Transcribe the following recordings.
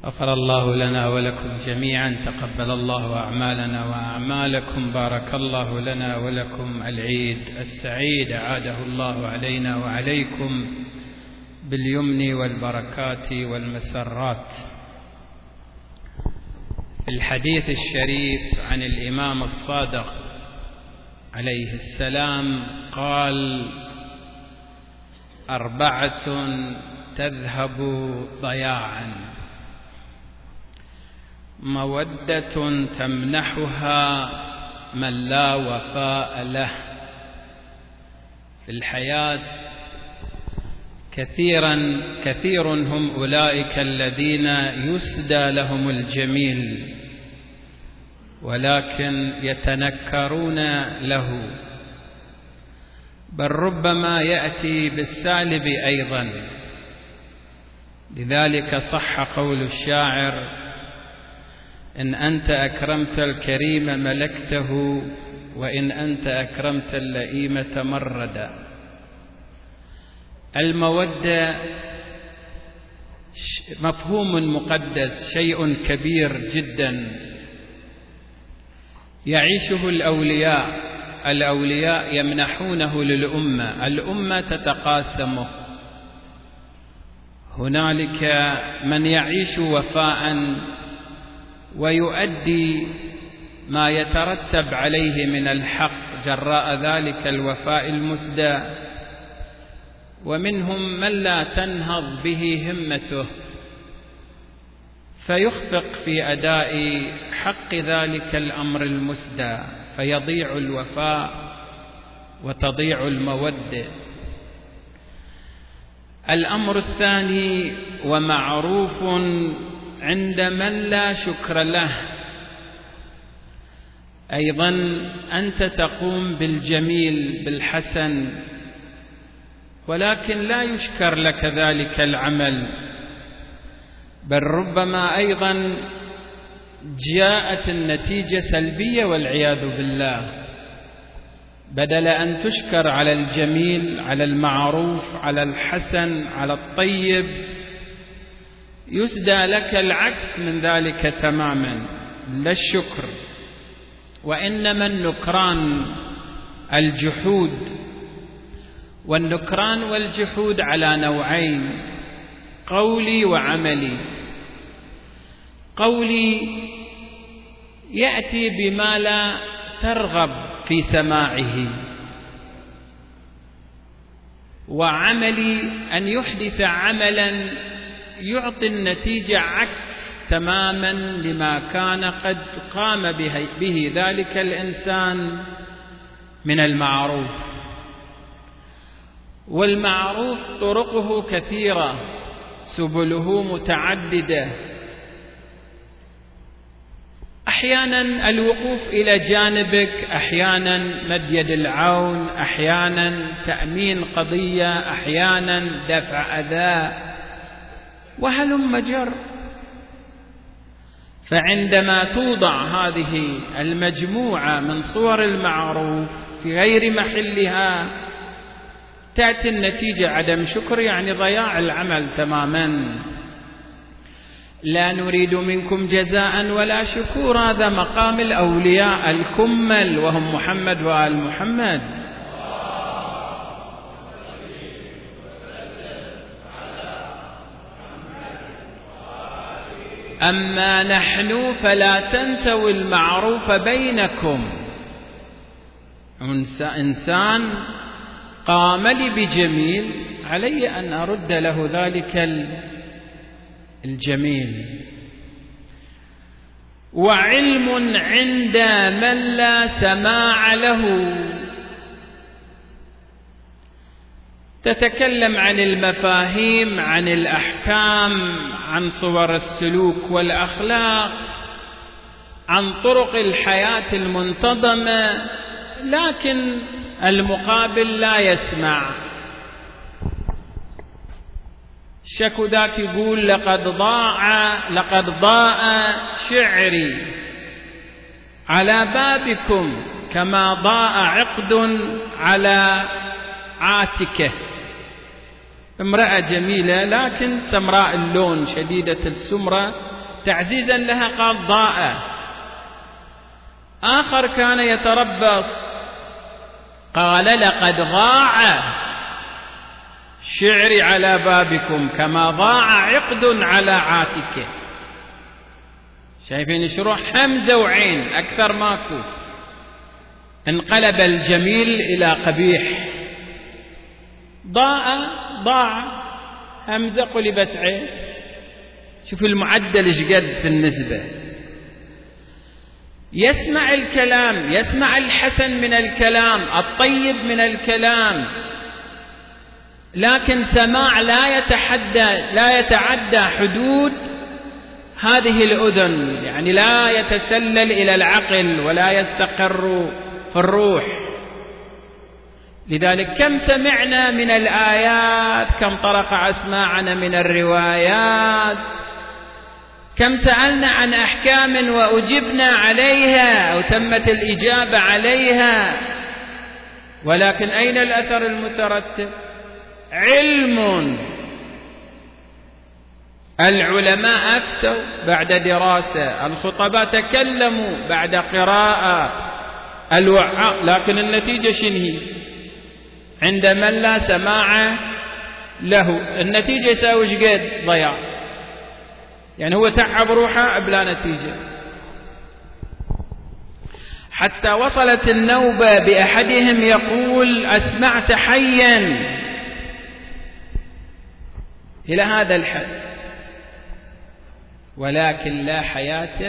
غفر الله لنا ولكم جميعا، تقبل الله أعمالنا وأعمالكم، بارك الله لنا ولكم العيد السعيد، أعاده الله علينا وعليكم باليمن والبركات والمسرات. في الحديث الشريف عن الإمام الصادق عليه السلام قال: 4 تذهب ضياعا: مودة تمنحها من لا وفاء له. في الحياة كثير هم أولئك الذين يسدى لهم الجميل ولكن يتنكرون له، بل ربما يأتي بالسالب أيضا. لذلك صح قول الشاعر: إن أنت أكرمت الكريم ملكته، وإن أنت أكرمت اللئيم تمردا. المودة مفهوم مقدس، شيء كبير جدا يعيشه الأولياء يمنحونه للأمة، الأمة تتقاسمه. هنالك من يعيش وفاء ويؤدي ما يترتب عليه من الحق جراء ذلك الوفاء المسدى، ومنهم من لا تنهض به همته فيخفق في أداء حق ذلك الأمر المسدى، فيضيع الوفاء وتضيع المودة. الأمر الثاني: ومعروف عند من لا شكر له. أيضا أنت تقوم بالجميل بالحسن ولكن لا يشكر لك ذلك العمل، بل ربما أيضا جاءت النتيجة سلبية والعياذ بالله. بدل أن تشكر على الجميل، على المعروف، على الحسن، على الطيب، يسدى لك العكس من ذلك تماما، لا الشكر. وإنما النكران الجحود، والنكران والجحود على نوعين: قولي وعملي. قولي يأتي بما لا ترغب في سماعه، وعملي أن يحدث عملا يعطي النتيجة عكس تماما لما كان قد قام به ذلك الإنسان من المعروف. والمعروف طرقه كثيرة، سبله متعددة. أحيانا الوقوف إلى جانبك، أحيانا مد يد العون، أحيانا تأمين قضية، أحيانا دفع أذى، وهلم جر. فعندما توضع هذه المجموعة من صور المعروف في غير محلها تأتي النتيجة عدم شكر، يعني ضياع العمل تماما. لا نريد منكم جزاء ولا شكور، هذا مقام الأولياء الكمل وهم محمد وآل محمد. أما نحن فلا تنسوا المعروف بينكم. إنسان قام لي بجميل، علي أن أرد له ذلك الجميل. وعلم عند من لا سماع له، تتكلم عن المفاهيم، عن الأحكام، عن صور السلوك والأخلاق، عن طرق الحياة المنتظمة، لكن المقابل لا يسمع. شكو ذاك يقول: لقد ضاء شعري على بابكم كما ضاء عقد على عاتكه. امرأة جميلة لكن سمراء اللون، شديدة السمرة، تعزيزا لها قال ضاء. آخر كان يتربص قال لقد ضاع شعري على بابكم كما ضاع عقد على عاتكه. شايفين شروح همزة وعين أكثر ماكو. انقلب الجميل إلى قبيح. ضاع همزة قلبت عين. شوف المعدل شقد في النسبة. يسمع الكلام، يسمع الحسن من الكلام، الطيب من الكلام، لكن سماع لا يتعدى حدود هذه الأذن، يعني لا يتسلل إلى العقل ولا يستقر في الروح. لذلك كم سمعنا من الآيات، كم طرق أسماعنا من الروايات، كم سألنا عن أحكام وأجبنا عليها أو تمت الإجابة عليها، ولكن أين الأثر المترتب؟ علم. العلماء أفتوا بعد دراسة، الخطباء تكلموا بعد قراءة، الوعاء، لكن النتيجة شنهي؟ عند من لا سماع له النتيجة يساوي قد ضياع، يعني هو تعب روحه بلا نتيجة. حتى وصلت النوبة بأحدهم يقول أسمعت حيا إلى هذا الحد، ولكن لا حياة.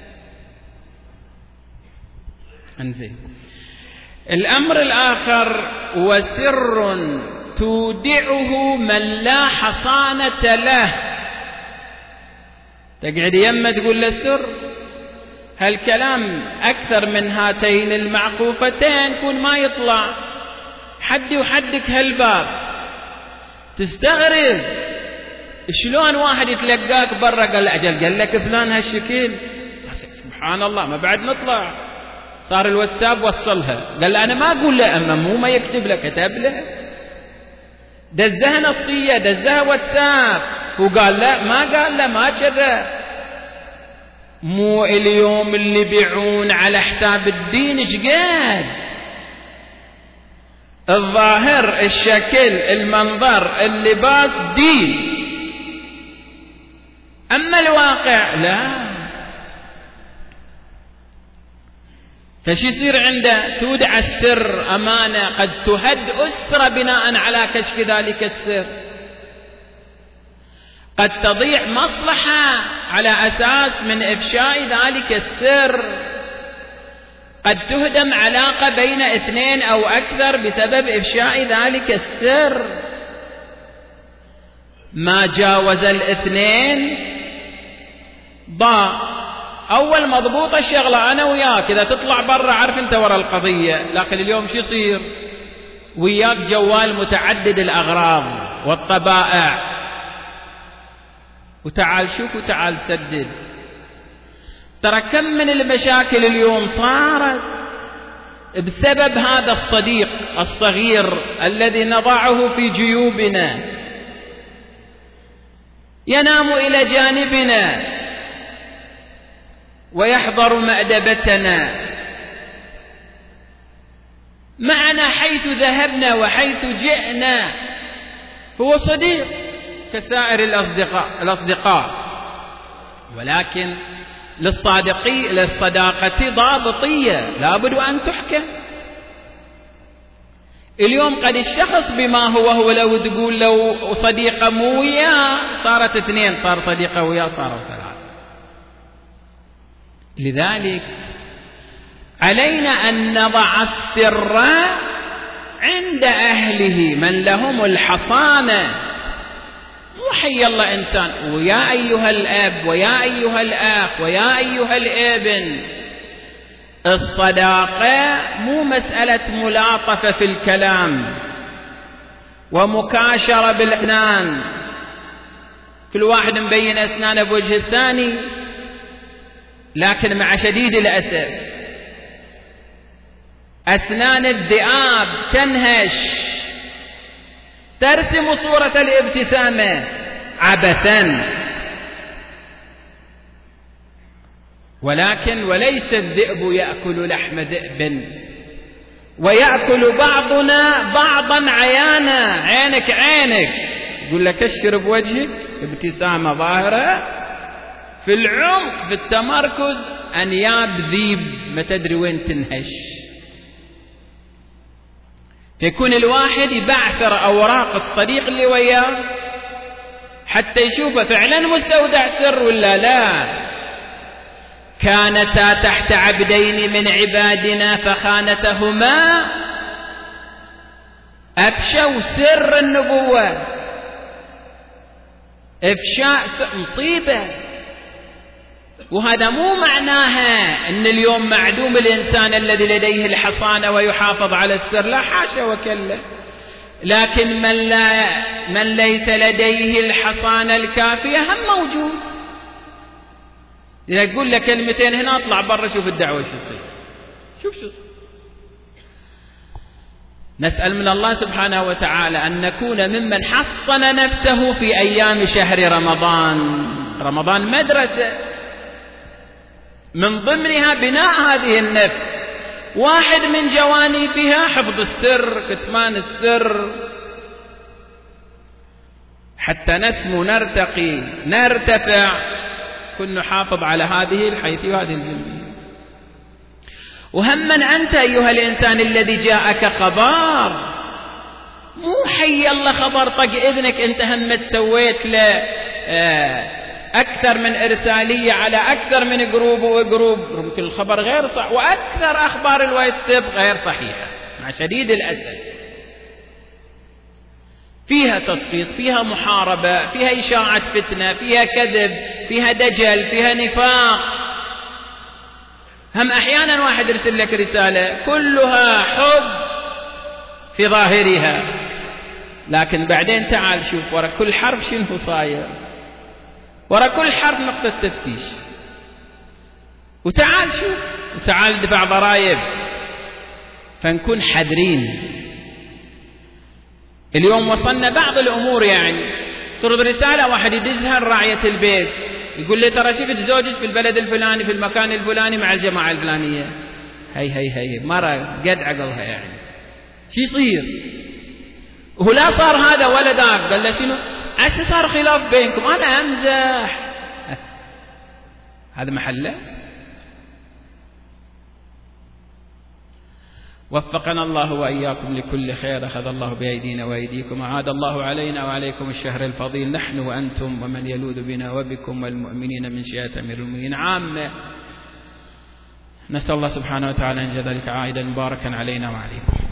انزين. الأمر الآخر وسر تودعه من لا حصانة له. تقعد يمه تقول له سر، هالكلام أكثر من هاتين المعقوفتين كون ما يطلع. حدي وحدك هالباب. تستغرب شلون واحد يتلقاك برا قال أجل قال لك فلان هالشكل، سبحان الله ما بعد نطلع. صار الواتساب وصلها، قال له أنا ما أقول له، أما مو ما يكتب له كتب له، دزها نصية دزها واتساب، وقال لا ما قال له ما كذا. مو اليوم اللي بيعون على حساب الدين شقد الظاهر الشكل المنظر اللباس دين، أما الواقع لا. فش يصير عنده؟ تودع السر أمانة، قد تهد أسرة بناء على كشف ذلك السر، قد تضيع مصلحة على أساس من إفشاء ذلك السر، قد تهدم علاقة بين اثنين أو أكثر بسبب إفشاء ذلك السر. ما جاوز الاثنين ضاع. أول مضبوطة الشغلة أنا وياك، إذا تطلع برا عارف أنت ورا القضية، لكن اليوم شو يصير؟ وياك جوال متعدد الأغراض والطبائع، وتعال شوف وتعال سدد. ترى كم من المشاكل اليوم صارت بسبب هذا الصديق الصغير الذي نضعه في جيوبنا، ينام إلى جانبنا ويحضر مأدبتنا معنا حيث ذهبنا وحيث جئنا. هو صديق كسائر الأصدقاء، ولكن للصداقة ضابطية لابد أن تحكم. اليوم قد الشخص بما هو لو تقول لو صديقة مو وياه صارت اثنين، صار صديقة وياه صاروا ثلاثة. لذلك علينا أن نضع السر عند أهله من لهم الحصانة. مو حي الله إنسان ويا أيها الأب ويا أيها الأخ ويا أيها الابن. الصداقة مو مسألة ملاطفة في الكلام ومكاشرة بالأسنان، كل واحد مبين أسنانه بوجه الثاني، لكن مع شديد الأسف أسنان الذئاب تنهش، ترسم صورة الابتسامة عبثا. ولكن وليس الذئب يأكل لحم ذئب، ويأكل بعضنا بعضا عيانا، عينك عينك، يقول لك اشر بوجهك ابتسامة ظاهرة، في العمق في التمركز أنياب ذيب ما تدري وين تنهش. فيكون الواحد يبعثر أوراق الصديق اللي وياه حتى يشوفه فعلا مستودع سر ولا لا. كانتا تحت عبدين من عبادنا فخانتهما، أفشوا سر النبوة، إفشاء مصيبة. وهذا مو معناها أن اليوم معدوم الإنسان الذي لديه الحصانة ويحافظ على السر، لا حاشا وكلا، لكن من ليس لديه الحصانة الكافية هم موجود. إذا أقول لك كلمتين هنا أطلع برا شوف الدعوة شو يصير، شوف شو يصير. نسأل من الله سبحانه وتعالى أن نكون ممن حصن نفسه في أيام شهر رمضان. رمضان مدرسة من ضمنها بناء هذه النفس، واحد من جوانبها حفظ السر، كتمان السر، حتى نسمو نرتقي نرتفع، كن نحافظ على هذه الحيث وهذه الجنبية. وهما أنت أيها الإنسان الذي جاءك خبر، مو حي الله خبر طق إذنك، أنت همت سويت له أكثر من إرسالية على أكثر من جروب وجروب، ممكن الخبر غير صح، وأكثر أخبار الواتساب غير صحيحة مع شديد الأسف، فيها تسقيط، فيها محاربة، فيها إشاعة فتنة، فيها كذب، فيها دجل، فيها نفاق. هم أحيانا واحد يرسل لك رسالة كلها حب في ظاهرها، لكن بعدين تعال شوف ورا كل حرف شنو صاير، ورا كل حرف نقطة تفتيش، وتعال شوف، وتعال دفع ضرائب. فنكون حذرين. اليوم وصلنا بعض الأمور، يعني ترد رسالة واحد يدزها لراعية البيت يقول لي ترى شفت زوجك في البلد الفلاني في المكان الفلاني مع الجماعة الفلانية. هي مرة قد عقلها، يعني شو يصير؟ وهو لا صار هذا ولا ذاك، قال له شنو؟ عسى صار خلاف بينكم، أنا أمزح. هذا محله. وفقنا الله وإياكم لكل خير، أخذ الله بأيدينا وأيديكم، أعاد الله علينا وعليكم الشهر الفضيل، نحن وأنتم ومن يلوذ بنا وبكم والمؤمنين من شيعة أمير المؤمنين عامة. نسأل الله سبحانه وتعالى أن يجعل ذلك عائدا مباركا علينا وعليكم.